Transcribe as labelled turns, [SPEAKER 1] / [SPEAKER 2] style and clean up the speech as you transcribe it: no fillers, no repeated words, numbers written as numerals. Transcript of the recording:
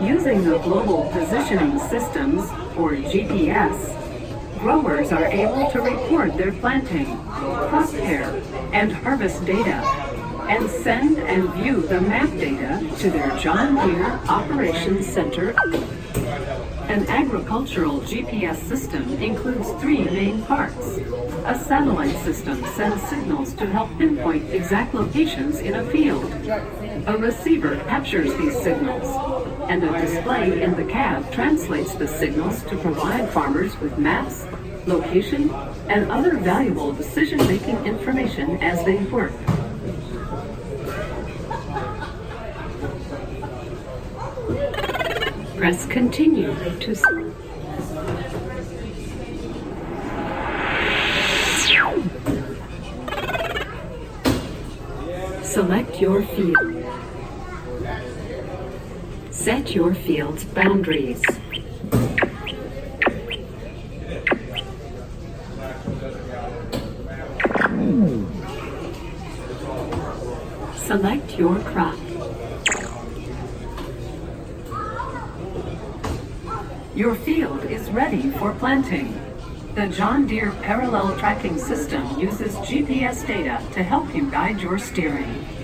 [SPEAKER 1] Using the Global Positioning Systems, or GPS, growers are able to record their planting, crop care, and harvest data, and send and view the map data to their John Deere Operations Center. An agricultural GPS system includes three main parts. A satellite system sends signals to help pinpoint exact locations in a field. A receiver captures these signals, and a display in the cab translates the signals to provide farmers with maps, location, and other valuable decision-making information as they work. Press continue to select your field. Set your field's boundaries. Select your crop. Your field is ready for planting. The John Deere Parallel Tracking System uses GPS data to help you guide your steering.